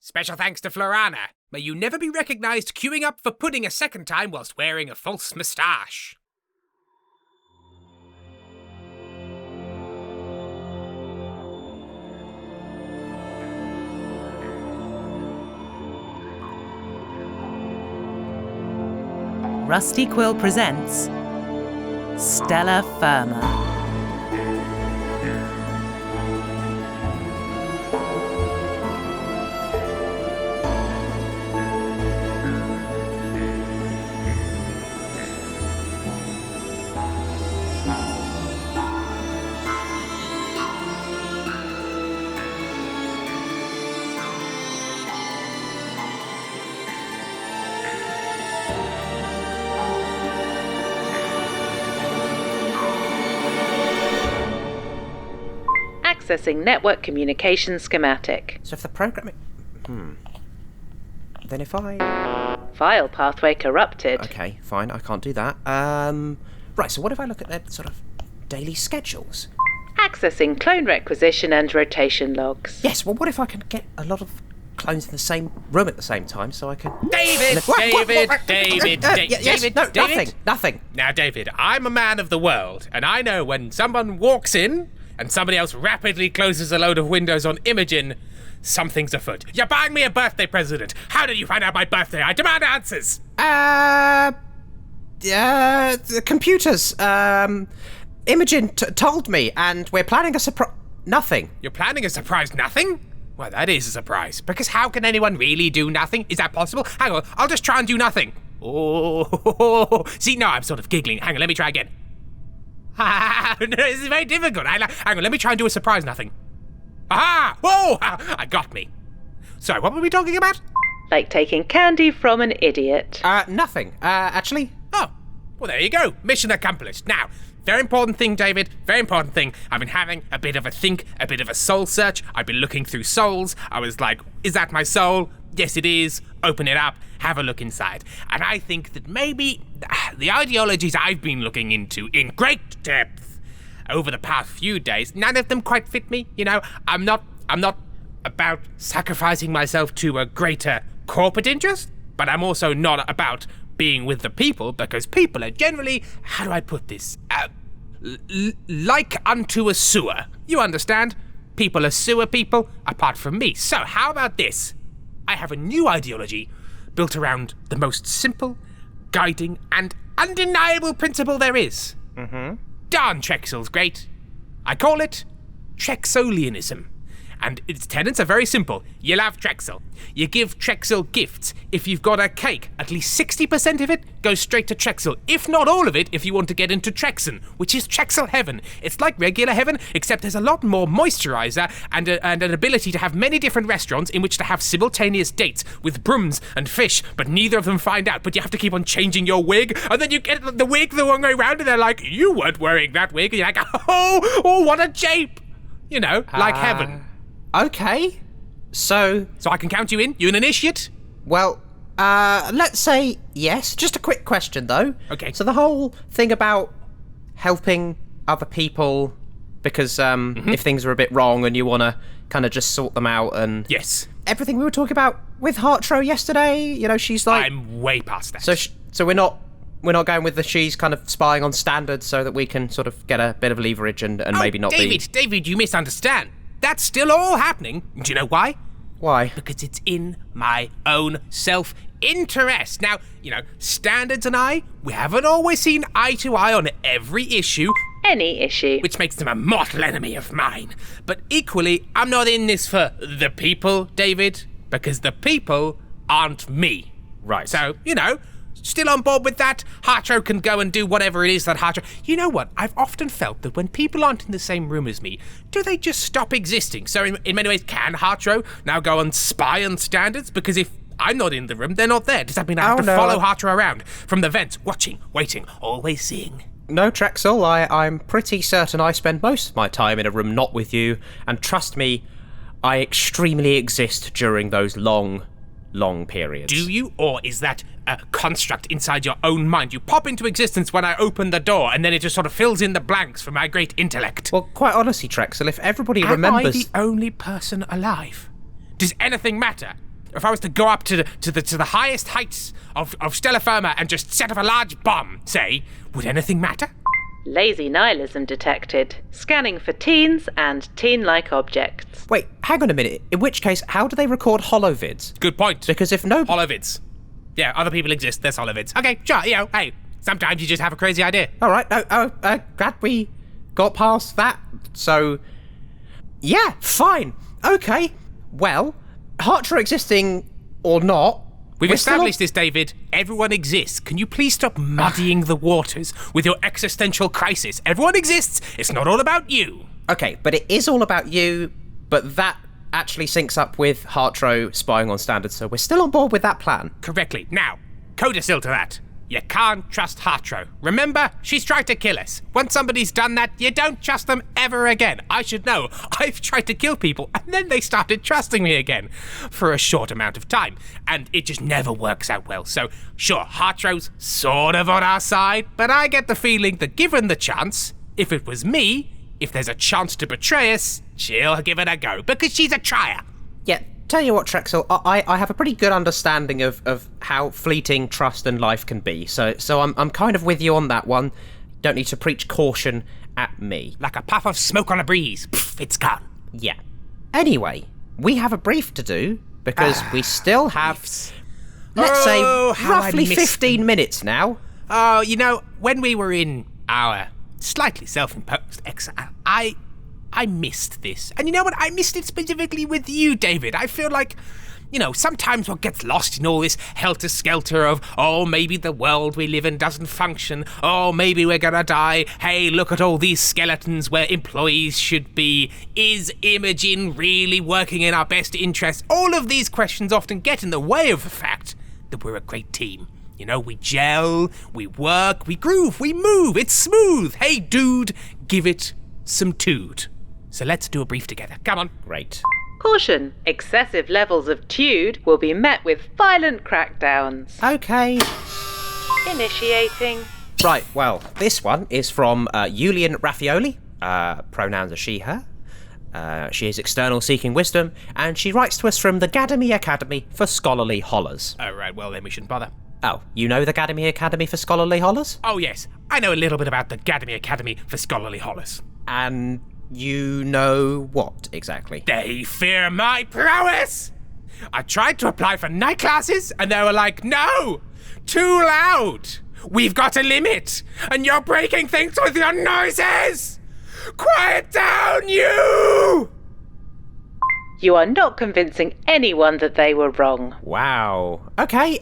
Special thanks to Florana. May you never be recognised queuing up for pudding a second time whilst wearing a false moustache. Rusty Quill presents Stella Firma. Accessing network communication schematic. So if the programming... Then if I... File pathway corrupted. Okay, fine, I can't do that. Right, so what if I look at their sort of daily schedules? Accessing clone requisition and rotation logs. Yes, well, what if I can get a lot of clones in the same room at the same time so I can... David! Nothing. Now, David, I'm a man of the world, and I know when someone walks in and somebody else rapidly closes a load of windows on Imogen, something's afoot. You're buying me a birthday present. How did you find out my birthday? I demand answers. The computers. Imogen told me, and we're planning a surprise... Nothing. You're planning a surprise nothing? Well, that is a surprise, because how can anyone really do nothing? Is that possible? Hang on, I'll just try and do nothing. Oh, see, no, I'm sort of giggling. Hang on, let me try again. No, this is very difficult. Hang on, let me try and do a surprise nothing. Aha! Whoa! I got me. Sorry, what were we talking about? Like taking candy from an idiot. Nothing. Actually... Oh, well, there you go. Mission accomplished. Now, very important thing, David. Very important thing. I've been having a bit of a think, a bit of a soul search. I've been looking through souls. I was like, is that my soul? Yes, it is. Open it up. Have a look inside. And I think that maybe the ideologies I've been looking into in great depth over the past few days, none of them quite fit me. You know, I'm not about sacrificing myself to a greater corporate interest, but I'm also not about being with the people, because people are generally, how do I put this? Like unto a sewer. You understand? People are sewer people, apart from me. So how about this? I have a new ideology built around the most simple, guiding, and undeniable principle there is. Darn, Trexel's great. I call it Trexolianism. And its tenets are very simple. You love Trexel. You give Trexel gifts. If you've got a cake, at least 60% of it goes straight to Trexel. If not all of it, if you want to get into Trexen, which is Trexel heaven. It's like regular heaven, except there's a lot more moisturizer and an ability to have many different restaurants in which to have simultaneous dates with brooms and fish, but neither of them find out. But you have to keep on changing your wig, and then you get the wig the wrong way around, and they're like, you weren't wearing that wig. And you're like, oh, what a jape. You know, like heaven. Okay. So I can count you in? You an initiate? Well, let's say yes. Just a quick question, though. Okay. So the whole thing about helping other people because if things are a bit wrong and you want to kind of just sort them out and... Yes. Everything we were talking about with Hartro yesterday, you know, she's like... I'm way past that. So we're not going with the she's kind of spying on standards so that we can sort of get a bit of leverage and maybe not David, you misunderstand. That's still all happening. Do you know why? Why? Because it's in my own self-interest. Now, you know, Standards and I, we haven't always seen eye to eye on every issue. Any issue. Which makes them a mortal enemy of mine. But equally, I'm not in this for the people, David, because the people aren't me. Right. So, you know, still on board with that. Hartro can go and do whatever it is that Hartro... You know what? I've often felt that when people aren't in the same room as me, do they just stop existing? So in many ways, can Hartro now go and spy on Standards? Because if I'm not in the room, they're not there. Does that mean I have to follow Hartro around from the vents, watching, waiting, always seeing? No, Trexel, I'm pretty certain I spend most of my time in a room not with you, and trust me, I extremely exist during those long periods. Do you? Or is that a construct inside your own mind? You pop into existence when I open the door, and then it just sort of fills in the blanks for my great intellect. Well, quite honestly, Trexel, if everybody remembers... Am I the only person alive? Does anything matter? if I was to go up to the highest heights of Stellar Firma and just set off a large bomb, say, would anything matter? Lazy nihilism detected. Scanning for teens and teen-like objects. Wait, hang on a minute. In which case, how do they record holovids? Good point. Because if no... Holovids. Yeah, other people exist. There's holovids. Okay, sure, hey, sometimes you just have a crazy idea. All right, glad we got past that. So, yeah, fine. Okay, well, Hartra existing or not... We've established this, David. Everyone exists. Can you please stop muddying the waters with your existential crisis? Everyone exists. It's not all about you. Okay, but it is all about you, but that actually syncs up with Hartro spying on Standard, so we're still on board with that plan. Correctly. Now, codicil to that. You can't trust Hartro. Remember, she's tried to kill us. Once somebody's done that, you don't trust them ever again. I should know. I've tried to kill people, and then they started trusting me again for a short amount of time, and it just never works out well. So, sure, Hartro's sort of on our side, but I get the feeling that given the chance, if it was me, if there's a chance to betray us, she'll give it a go, because she's a trier. Yeah, tell you what, Trexel, I have a pretty good understanding of how fleeting trust and life can be, so I'm kind of with you on that one. Don't need to preach caution at me. Like a puff of smoke on a breeze. Pff, it's gone. Yeah. Anyway, we have a brief to do, because we still have, let's say, roughly 15 minutes now. Oh, you know, when we were in our slightly self-imposed exile, I missed this. And you know what? I missed it specifically with you, David. I feel like, you know, sometimes what gets lost in all this helter-skelter of, oh, maybe the world we live in doesn't function. Oh, maybe we're gonna die. Hey, look at all these skeletons where employees should be. Is Imogen really working in our best interest? All of these questions often get in the way of the fact that we're a great team. You know, we gel, we work, we groove, we move. It's smooth. Hey, dude, give it some tood. So let's do a brief together. Come on. Great. Caution. Excessive levels of tude will be met with violent crackdowns. Okay. Initiating. Right, well, this one is from Julian Raffioli. Pronouns are she, her. She is external seeking wisdom, and she writes to us from the Gadamy Academy for Scholarly Hollers. All right, well, then we shouldn't bother. Oh, you know the Gadamy Academy for Scholarly Hollers? Oh, yes. I know a little bit about the Gadamy Academy for Scholarly Hollers. And you know what, exactly? They fear my prowess! I tried to apply for night classes, and they were like, no! Too loud! We've got a limit, and you're breaking things with your noises! Quiet down, you! You are not convincing anyone that they were wrong. Wow. Okay,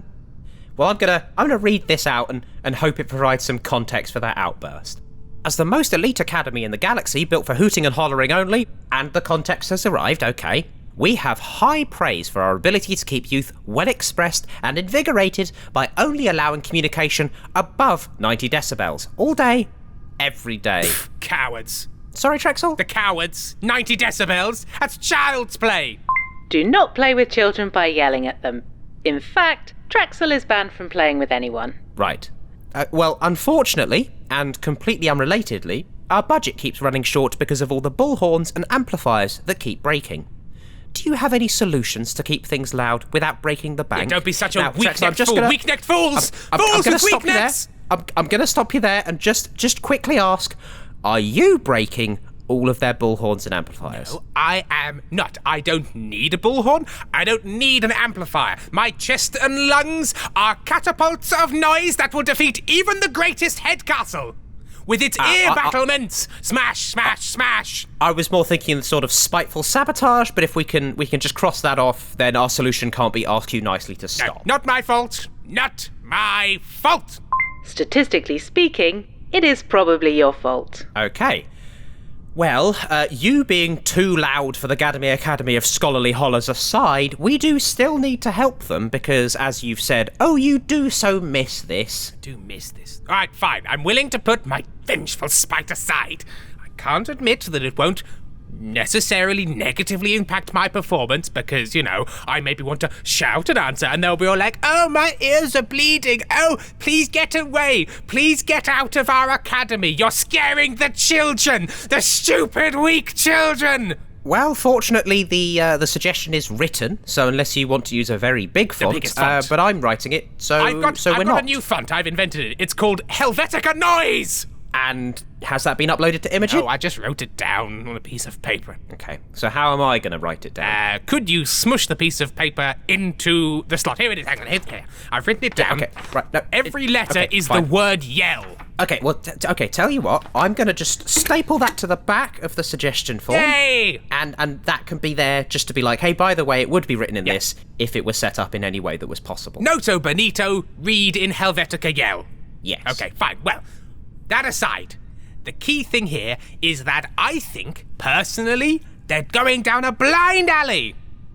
well, I'm gonna read this out and hope it provides some context for that outburst. As the most elite academy in the galaxy, built for hooting and hollering only, and the context has arrived, okay, we have high praise for our ability to keep youth well expressed and invigorated by only allowing communication above 90 decibels all day, every day. Cowards. Sorry, Trexel? The cowards. 90 decibels. That's child's play. Do not play with children by yelling at them. In fact, Trexel is banned from playing with anyone. Right. Well, unfortunately, and completely unrelatedly, our budget keeps running short because of all the bullhorns and amplifiers that keep breaking. Do you have any solutions to keep things loud without breaking the bank? Yeah, don't be such a now, weak-necked fool. Weak-necked fools! Fools with weak necks! I'm going to stop you there and just quickly ask, are you breaking all of their bullhorns and amplifiers? No, I am not. I don't need a bullhorn. I don't need an amplifier. My chest and lungs are catapults of noise that will defeat even the greatest head castle. With its ear battlements. Smash, smash, smash. I was more thinking sort of spiteful sabotage, but if we can just cross that off, then our solution can't be ask you nicely to stop. No, not my fault. Not my fault. Statistically speaking, it is probably your fault. Okay. Well, you being too loud for the Gadamy Academy of Scholarly Hollers aside, we do still need to help them because, as you've said, oh, you do so miss this. I do miss this. All right, fine. I'm willing to put my vengeful spite aside. I can't admit that it won't necessarily negatively impact my performance because, you know, I maybe want to shout an answer and they'll be all like, oh, my ears are bleeding. Oh, please get away. Please get out of our academy. You're scaring the children. The stupid, weak children. Well, fortunately, the suggestion is written, so unless you want to use a very big font, biggest font. but I'm writing it, so I've got we're not. a new font. I've invented it. It's called Helvetica Noise. And has that been uploaded to Imogen? Oh, I just wrote it down on a piece of paper. Okay, so how am I going to write it down? Could you smush the piece of paper into the slot? Here it is. Hang on. Here. I've written it down. Okay, right. No, Every letter is fine. the word yell. Okay, well, tell you what, I'm going to just staple that to the back of the suggestion form. Yay! And that can be there just to be like, hey, by the way, it would be written in this if it was set up in any way that was possible. Noto Benito, read in Helvetica yell. Yes. Okay, fine. Well, that aside, the key thing here is that I think, personally, they're going down a blind alley.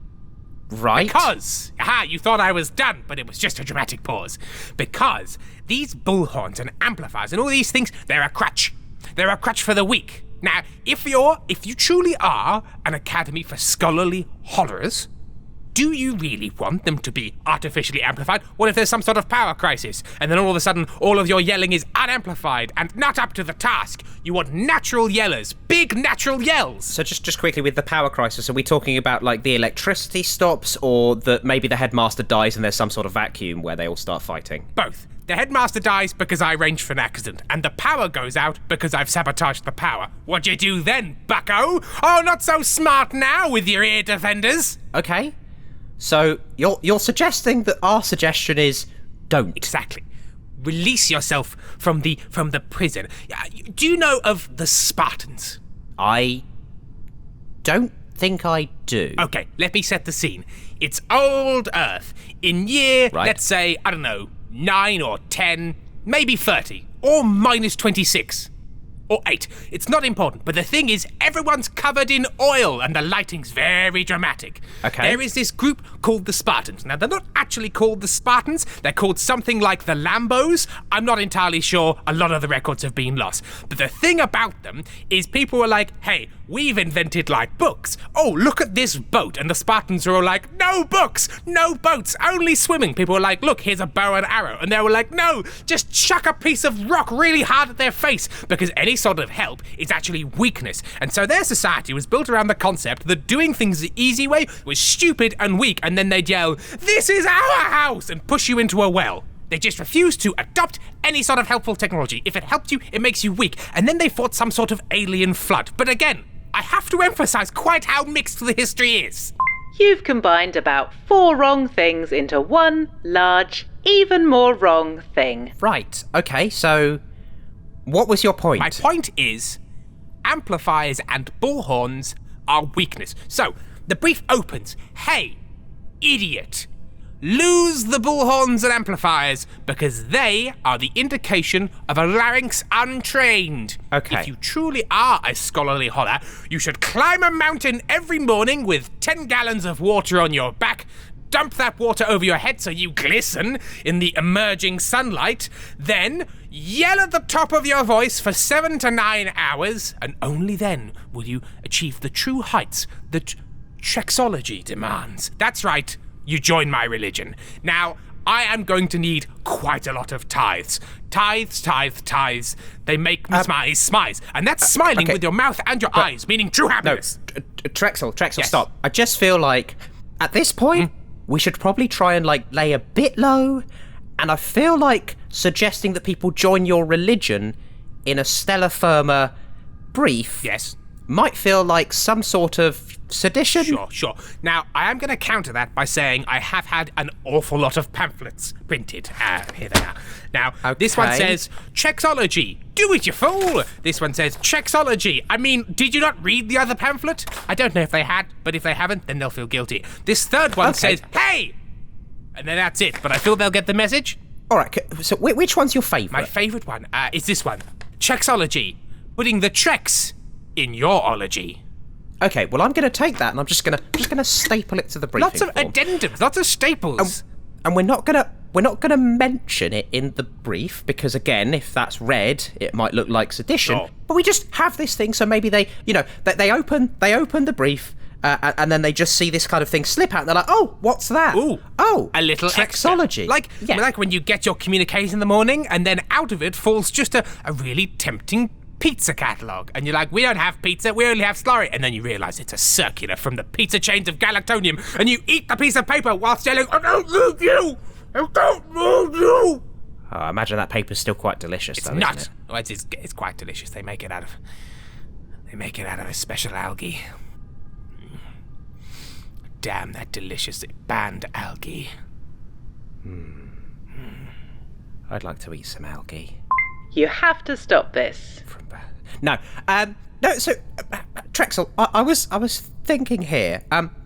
Right. Because, you thought I was done, but it was just a dramatic pause. Because these bullhorns and amplifiers and all these things, they're a crutch. They're a crutch for the weak. Now, if you truly are an academy for scholarly horrors, do you really want them to be artificially amplified? What if there's some sort of power crisis, and then all of a sudden, all of your yelling is unamplified and not up to the task? You want natural yellers, big natural yells. So just quickly with the power crisis, are we talking about like the electricity stops, or that maybe the headmaster dies and there's some sort of vacuum where they all start fighting? Both. The headmaster dies because I arranged for an accident, and the power goes out because I've sabotaged the power. What'd you do then, bucko? Oh, not so smart now with your ear defenders. Okay. So you're suggesting that our suggestion is don't. Exactly. Release yourself from the prison. Do you know of the Spartans? I don't think I do. Okay, let me set the scene. It's old Earth. In year, Right. let's say, I don't know, 9 or 10, maybe 30, or minus 26. Or 8. It's not important, but the thing is, everyone's covered in oil and the lighting's very dramatic. Okay. There is this group called the Spartans. Now, they're not actually called the Spartans. They're called something like the Lambos. I'm not entirely sure. A lot of the records have been lost. But the thing about them is people were like, hey, we've invented, like, books. Oh, look at this boat. And the Spartans were all like, no books, no boats, only swimming. People were like, look, here's a bow and arrow. And they were like, no, just chuck a piece of rock really hard at their face, because any sort of help is actually weakness. And so their society was built around the concept that doing things the easy way was stupid and weak, and then they'd yell, this is our house, and push you into a well. They just refused to adopt any sort of helpful technology. If it helped you, it makes you weak. And then they fought some sort of alien flood. But again, I have to emphasize quite how mixed the history is. You've combined about 4 wrong things into one large, even more wrong thing. Right. Okay. So, what was your point? My point is, amplifiers and bullhorns are weakness. So, the brief opens, hey, idiot, lose the bullhorns and amplifiers, because they are the indication of a larynx untrained. Okay. If you truly are a scholarly horror, you should climb a mountain every morning with 10 gallons of water on your back, dump that water over your head so you glisten in the emerging sunlight, then yell at the top of your voice for 7 to 9 hours, and only then will you achieve the true heights that Trexology demands. That's right, you join my religion. Now, I am going to need quite a lot of tithes. Tithes. They make me smize. And that's smiling okay. with your mouth and your eyes, meaning true No, happiness. Trexel, Yes. stop. I just feel like, at this point, we should probably try and, like, lay a bit low, and I feel like suggesting that people join your religion in a Stella Firma brief Yes. might feel like some sort of sedition. Sure. Now, I am going to counter that by saying I have had an awful lot of pamphlets printed. Here they are. Now, this one Okay. says, Trexology. Do it, you fool! This one says, Trexology. I mean, did you not read the other pamphlet? I don't know if they had, but if they haven't, then they'll feel guilty. This third one Okay. says, hey! And then that's it, but I feel they'll get the message. All right, so which one's your favourite? My favourite one is this one. Trexology. Putting the Trex in your ology. Okay, well, I'm going to take that, and I'm just going to staple it to the briefing Lots of form. addendums, lots of staples. And we're not gonna mention it in the brief, because again, if that's read, it might look like sedition. Sure. But we just have this thing, so maybe they open the brief, and then they just see this kind of thing slip out, and they're like, oh, what's that? Ooh, oh, a little Trexology. Extra. Like when you get your communiques in the morning, and then out of it falls just a really tempting pizza catalogue. And you're like, we don't have pizza, we only have slurry. And then you realise it's a circular from the pizza chains of Galactonium. And you eat the piece of paper whilst yelling, I don't need you! I don't need you! Oh, I imagine that paper's still quite delicious, It's though, not. isn't it? Well, it's quite delicious. They make it out of a special algae. Damn that delicious banned algae. I'd like to eat some algae. You have to stop this. No, so, Trexel, I was thinking here,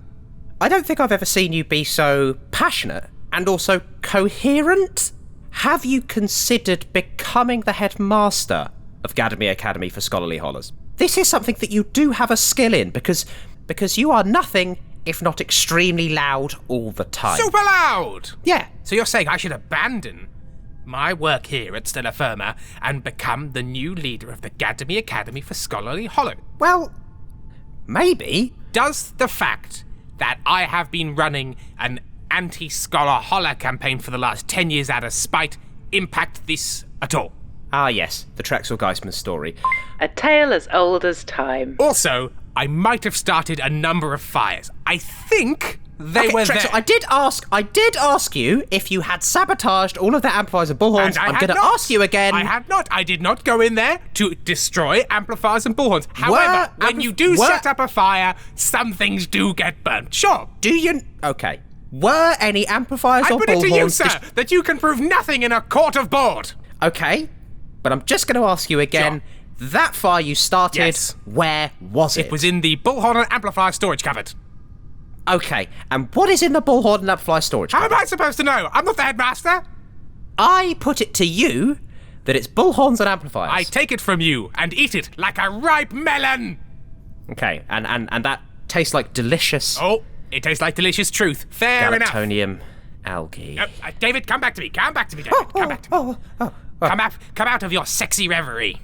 I don't think I've ever seen you be so passionate and also coherent. Have you considered becoming the headmaster of Gadamir Academy for Scholarly Hollers? This is something that you do have a skill in, because you are nothing if not extremely loud all the time. Super loud! Yeah. So you're saying I should abandon my work here at Stella Firma and become the new leader of the Gadamir Academy for Scholarly Hollow? Well, maybe. Does the fact that I have been running an anti-Scholar Holler campaign for the last 10 years out of spite impact this at all? Ah, yes, the Trexel Geisman story. A tale as old as time. Also, I might have started a number of fires. I think they Okay, were Trexel, there. I did ask you if you had sabotaged all of the amplifiers and bullhorns. And I I'm had going to not. ask you again. I had not. I did not go in there to destroy amplifiers and bullhorns. However, when you do set up a fire, some things do get burnt. Sure. Do you? Okay. Were any amplifiers I or put it to you, bullhorns? sir, that you can prove nothing in a court of board. Okay, but I'm just going to ask you again. That fire you started, Yes. where was it? It was in the bullhorn and amplifier storage cupboard. Okay, and what is in the bullhorn and amplifier storage? How am I supposed to know? I'm not the headmaster. I put it to you that it's bullhorns and amplifiers. I take it from you and eat it like a ripe melon. Okay, and that tastes like delicious Oh, it tastes like delicious truth. Fair enough. galactonium algae. David, come back to me. Come back to me, David. Come back to me. Come out of your sexy reverie.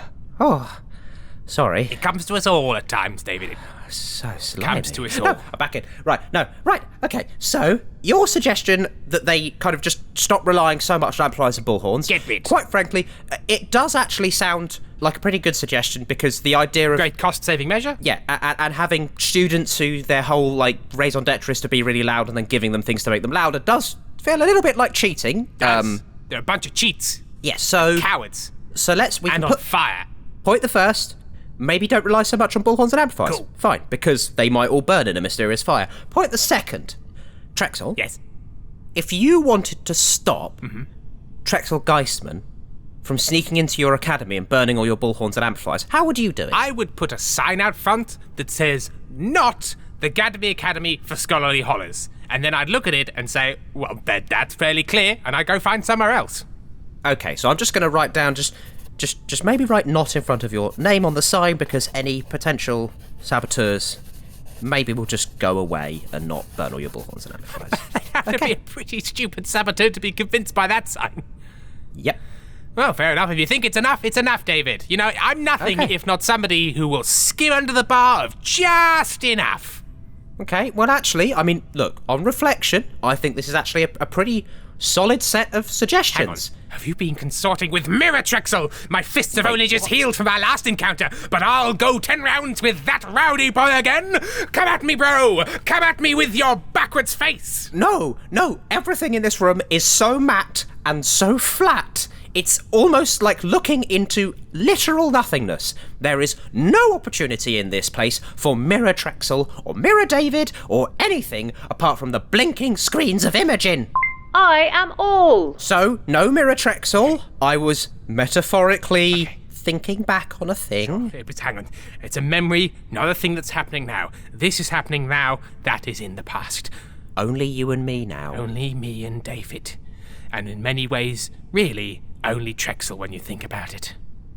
Oh, sorry. It comes to us all at times, David. So slimy. Comes to us all. No, I'm back in. Right, okay. So, your suggestion that they kind of just stop relying so much on amplifiers and bullhorns. Get rid. Quite frankly, it does actually sound like a pretty good suggestion, because the idea of... Great cost-saving measure. Yeah, and having students who their whole, like, raison d'etre is to be really loud and then giving them things to make them louder does feel a little bit like cheating. They're a bunch of cheats. Yeah, so... Cowards. So we And can on put... fire. Point the first. Maybe don't rely so much on bullhorns and amplifiers. Cool. Fine, because they might all burn in a mysterious fire. Point the second. Trexel. Yes. If you wanted to stop Trexel Geistman from sneaking into your academy and burning all your bullhorns and amplifiers, how would you do it? I would put a sign out front that says, not the Gadamir Academy for Scholarly Hollers. And then I'd look at it and say, well, that's fairly clear, and I'd go find somewhere else. Okay, so I'm just going to write down, just maybe write not in front of your name on the sign, because any potential saboteurs maybe will just go away and not burn all your bullhorns and amplifiers. Have to be a pretty stupid saboteur to be convinced by that sign. Yep. Well, fair enough. If you think it's enough, David. You know, I'm nothing Okay. if not somebody who will skim under the bar of just enough. Okay, well, actually, I mean, look, on reflection, I think this is actually a pretty solid set of Hang on. suggestions. Have you been consorting with Mirror Trexel? My fists have only just healed from our last encounter, but I'll go 10 rounds with that rowdy boy again. Come at me, bro. Come at me with your backwards face. No, everything in this room is so matte and so flat. It's almost like looking into literal nothingness. There is no opportunity in this place for Mirror Trexel or Mirror David or anything apart from the blinking screens of Imogen. I am all. So, no Mirror Trexel. I was metaphorically thinking back on a thing. But hang on. It's a memory, not a thing that's happening now. This is happening now. That is in the past. Only you and me now. Only me and David. And in many ways, really, only Trexel when you think about it.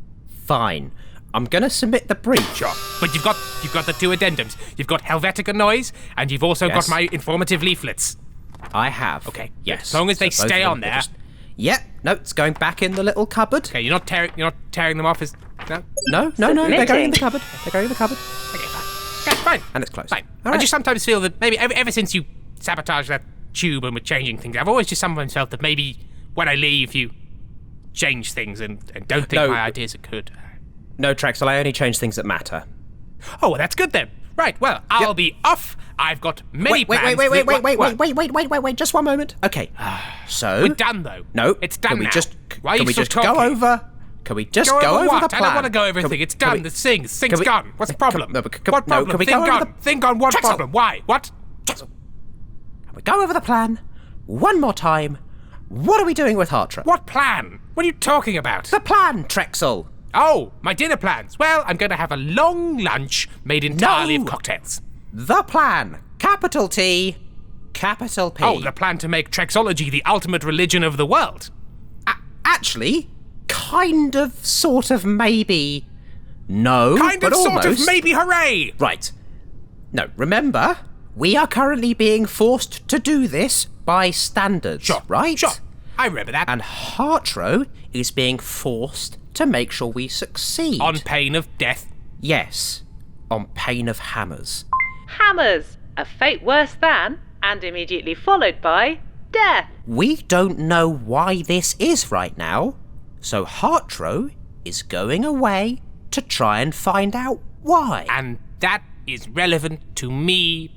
Fine. I'm gonna submit the brief. Sure. But you've got the two addendums. You've got Helvetica Noise, and you've also Yes. got my informative leaflets. I have. Okay. Yes. As long as they both of stay them on will there. just- Yep. No, it's going back in the little cupboard. Okay, you're not tearing them off as no. No, they're going in Submitting. the cupboard. They're going in the cupboard. Okay, fine. Okay, fine. And it's closed. Fine. All I right. just sometimes feel that maybe ever since you sabotaged that tube and were changing things, I've always just sometimes felt that maybe when I leave, you change things and don't think No. my ideas are good. No, Trexel, I only change things that matter. Oh, well, that's good then. Right, well, I'll be off. I've got many plans. Wait, just one moment. Okay, so... We're done, though. No, it's done can we now. just, Why are can you we still just talking? go over... Can we just go over what? the plan? I don't want to go over everything. It's done. The Sing's gone. What's the problem? What problem? Can we Thing go over gone. Thing gone. What Trexel. problem? Why? What? Can we go over the plan one more time? What are we doing with Hartra? What plan? What are you talking about? The plan, Trexel. Oh, my dinner plans. Well, I'm going to have a long lunch made entirely No. of cocktails. The plan. Capital T, capital P. Oh, the plan to make Trexology the ultimate religion of the world. Actually, kind of, sort of, maybe. No, Kind but of, almost. sort of, maybe, hooray! Right. No, remember, we are currently being forced to do this by standards, Sure, right? Sure, I remember that. And Hartro is being forced to make sure we succeed. On pain of death. Yes, on pain of hammers. Hammers, a fate worse than, and immediately followed by, death. We don't know why this is right now, so Hartro is going away to try and find out why. And that is relevant to me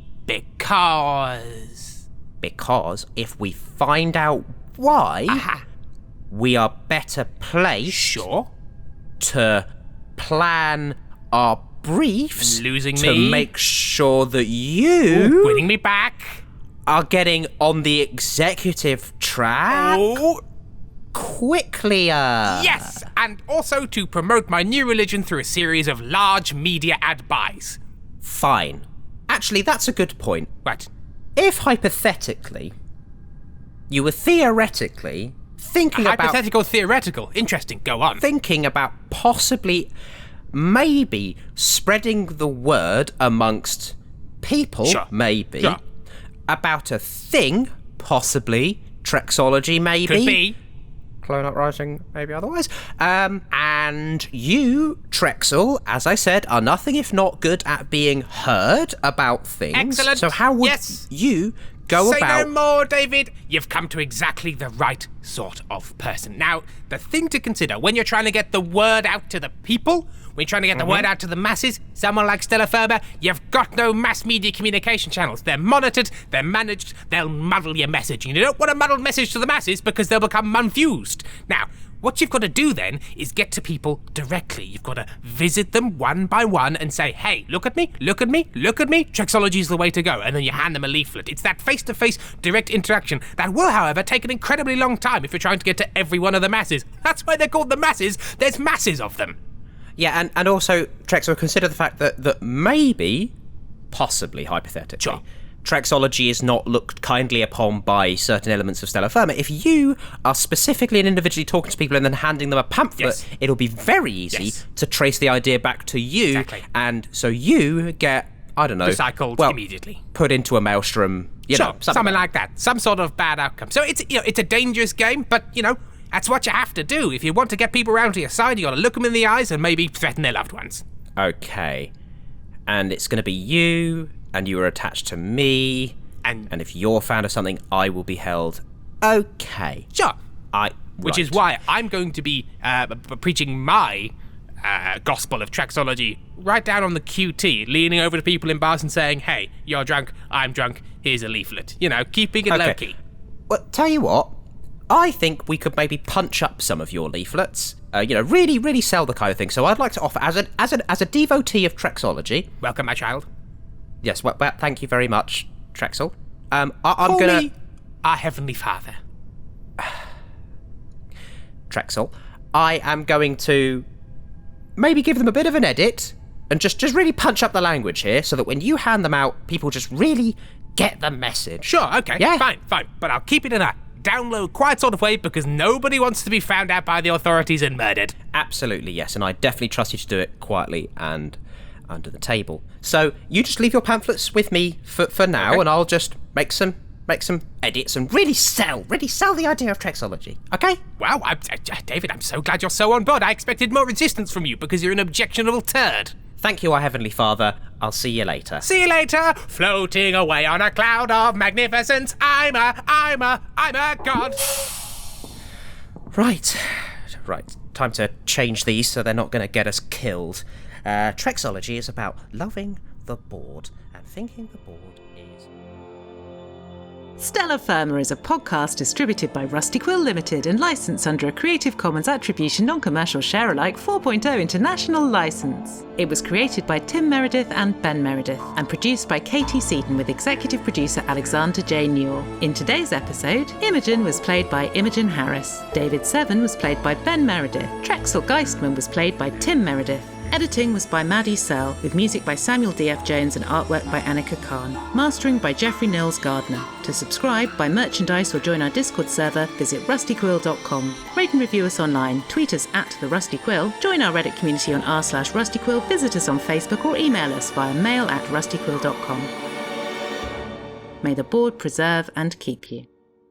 because... Because if we find out why, we are better placed Sure. to plan our briefs Losing to me. make sure that you Winning me back. are getting on the executive track Oh, quickly. yes! And also to promote my new religion through a series of large media ad buys. Fine. Actually, that's a good point. What? If hypothetically, you were theoretically thinking Hypothetical, theoretical. Interesting. Go on. thinking about possibly, maybe spreading the word amongst people, Sure. maybe, Sure. about a thing, possibly Trexology, maybe. Could be. Clone Uprising, maybe otherwise. And you, Trexel, as I said, are nothing if not good at being heard about things. Excellent. So how would Yes. you go Say about... no more, David. You've come to exactly the right sort of person. Now, the thing to consider when you're trying to get the word out to the people, when you're trying to get the word out to the masses, someone like Stella Ferber, you've got no mass media communication channels. They're monitored, they're managed, they'll muddle your message. And you don't want a muddled message to the masses because they'll become confused. Now, what you've got to do then is get to people directly. You've got to visit them one by one and say, hey, look at me, look at me, look at me. Trexology is the way to go. And then you hand them a leaflet. It's that face-to-face direct interaction that will, however, take an incredibly long time if you're trying to get to every one of the masses. That's why they're called the masses. There's masses of them. Yeah, and also, Trexel, consider the fact that maybe, possibly, hypothetically, Sure. Trexology is not looked kindly upon by certain elements of Stella Firma. If you are specifically and individually talking to people and then handing them a pamphlet, Yes. it'll be very easy Yes. to trace the idea back to you, Exactly. and so you get, I don't know, Recycled immediately. put into a maelstrom, you Sure, know, something like that. Some sort of bad outcome. So it's it's a dangerous game, but that's what you have to do. If you want to get people around to your side, you got to look them in the eyes and maybe threaten their loved ones. Okay, and it's going to be you, and you are attached to me, And if you're found of something, I will be held. Okay. sure, which is right. why I'm going to be preaching my gospel of Trexology right down on the QT, leaning over to people in bars and saying, hey, you're drunk, I'm drunk, here's a leaflet. Keeping it low-key. Well, tell you what, I think we could maybe punch up some of your leaflets. Really, really sell the kind of thing. So I'd like to offer, as a devotee of Trexology. Welcome, my child. Yes, well, thank you very much, Trexel. I'm Call gonna me our Heavenly Father. Trexel. I am going to maybe give them a bit of an edit and just really punch up the language here, so that when you hand them out, people just really get the message. Sure, okay, Yeah. fine. But I'll keep it in a down-low, quiet sort of way because nobody wants to be found out by the authorities and murdered. Absolutely, yes, and I definitely trust you to do it quietly and under the table. So you just leave your pamphlets with me for now, Okay. and I'll just make some edits and really sell the idea of Trexology. Okay? Wow, David, I'm so glad you're so on board. I expected more resistance from you because you're an objectionable turd. Thank you, our Heavenly Father. I'll see you later. See you later, floating away on a cloud of magnificence. I'm a god. Right. time to change these so they're not going to get us killed. Trexology is about loving the board and thinking the board is... Stellar Firma is a podcast distributed by Rusty Quill Limited and licensed under a Creative Commons Attribution Non-Commercial Share-alike 4.0 international license. It was created by Tim Meredith and Ben Meredith and produced by Katie Seaton with executive producer Alexander J. Newell. In today's episode, Imogen was played by Imogen Harris, David Seven was played by Ben Meredith, Trexel Geistman was played by Tim Meredith. Editing was by Maddie Searle, with music by Samuel D.F. Jones and artwork by Annika Khan. Mastering by Jeffrey Nils Gardner. To subscribe, buy merchandise or join our Discord server, visit rustyquill.com. Rate and review us online, tweet us at The Rusty Quill, join our Reddit community on r/rustyquill, visit us on Facebook or email us via mail@rustyquill.com. May the board preserve and keep you.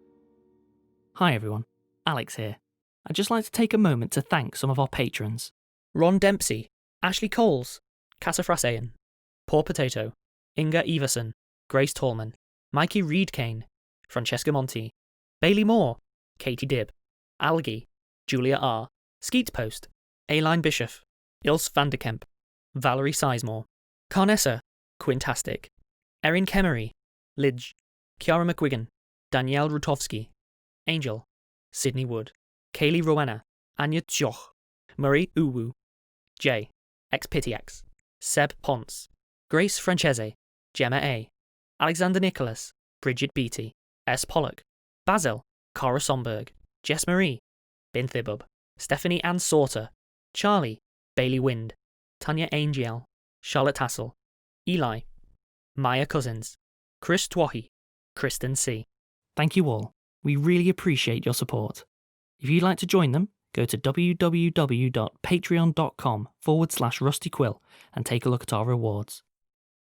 Hi everyone, Alex here. I'd just like to take a moment to thank some of our patrons. Ron Dempsey, Ashley Coles, Casa Frasayan, Poor Potato, Inga Everson, Grace Tallman, Mikey Reed Kane, Francesca Monti, Bailey Moore, Katie Dibb, Algie, Julia R, Skeet Post, Aline Bishop, Ilse Vanderkemp, Valerie Sizemore, Carnessa, Quintastic, Erin Kemery, Lidge, Kiara McGuigan, Danielle Rutowski, Angel, Sydney Wood, Kaylee Rowena, Anya Tjoch, Murray Uwu, Jay, Xpitiax, Seb Ponce, Grace Francese, Gemma A, Alexander Nicholas, Bridget Beatty, S. Pollock, Basil, Cara Somberg, Jess Marie, Bin Thibub, Stephanie Ann Sauter, Charlie, Bailey Wind, Tanya Angel, Charlotte Hassel, Eli, Maya Cousins, Chris Twahi, Kristen C. Thank you all. We really appreciate your support. If you'd like to join them, go to www.patreon.com/rustyquill and take a look at our rewards.